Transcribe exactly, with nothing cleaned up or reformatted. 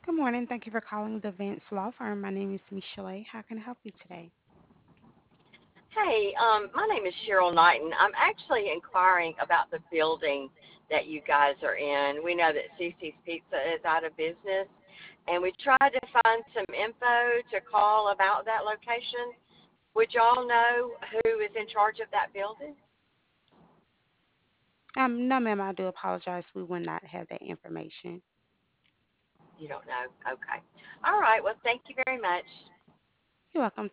Good morning. Thank you for calling the Vance Law Firm. My name is Michelle. How can I help you today? Hey, um, my name is Cheryl Knighton. I'm actually inquiring about the building that you guys are in. We know that Cece's Pizza is out of business, and we tried to find some info to call about that location. Would y'all know who is in charge of that building? Um, no, ma'am, I do apologize. We would not have that information. You don't know? Okay. All right. Well, thank you very much. You're welcome.